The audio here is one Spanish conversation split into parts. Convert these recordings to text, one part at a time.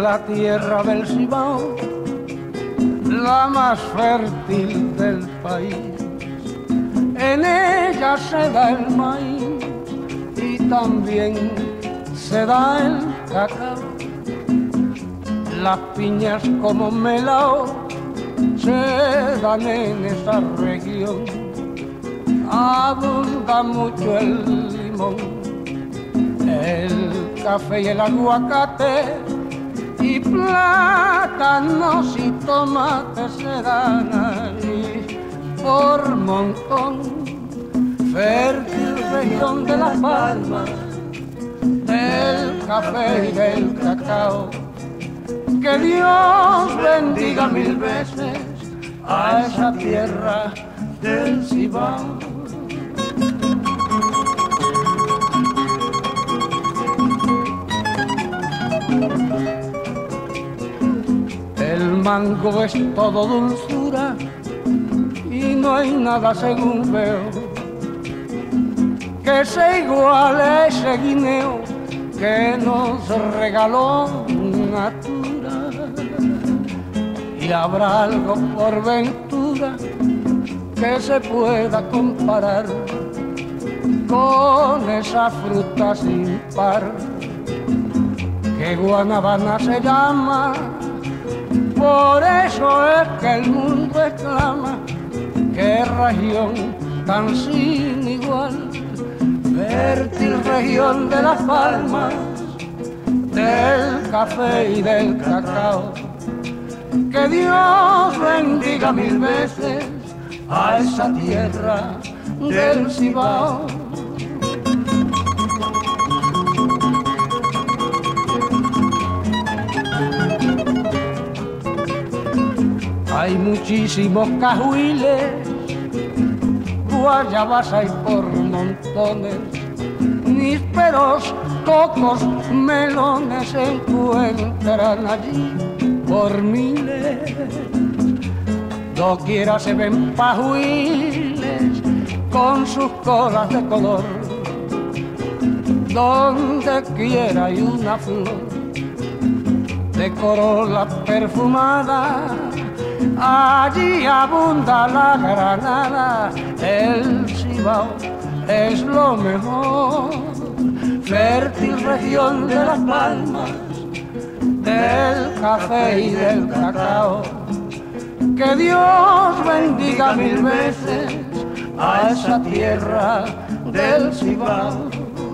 la tierra del Cibao, la más fértil del país. En ella se da el maíz y también se da el cacao. Las piñas como melao se dan en esa región. Abunda mucho el limón, el café y el aguacate, y plátanos y tomates se dan allí por montón. Fértil región de Las Palmas, del café y del cacao. Que Dios bendiga mil veces a esa tierra del Cibao. El mango es todo dulzura y no hay nada, según veo, que se iguale a ese guineo que nos regaló Natura. Y habrá algo por ventura que se pueda comparar con esa fruta sin par que guanabana se llama. Por eso es que el mundo exclama: qué región tan sin igual. Fértil región de Las Palmas, del café y del cacao. Que Dios bendiga mil veces a esa tierra del Cibao. Hay muchísimos cajuiles, guayabas hay por montones, nísperos, cocos, melones se encuentran allí por miles. Doquiera se ven pajuiles con sus colas de color, donde quiera hay una flor de corola perfumada. Allí abunda la granada, el Cibao es lo mejor. Fértil región de Las Palmas, del café y del cacao. Que Dios bendiga mil veces a esa tierra del Cibao.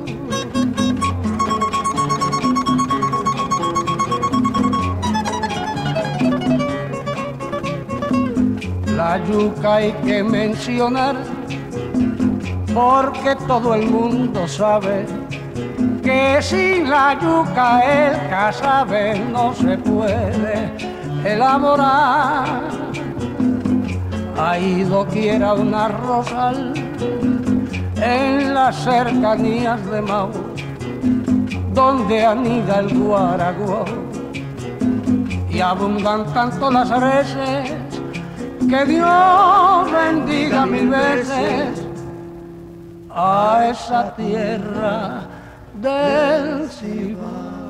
La yuca hay que mencionar porque todo el mundo sabe que sin la yuca el casabe no se puede elaborar. Hay doquiera un arrozal en las cercanías de Mao, donde anida el guaraguao, y abundan tanto las reses que Dios bendiga mil veces a esa tierra del Cibao.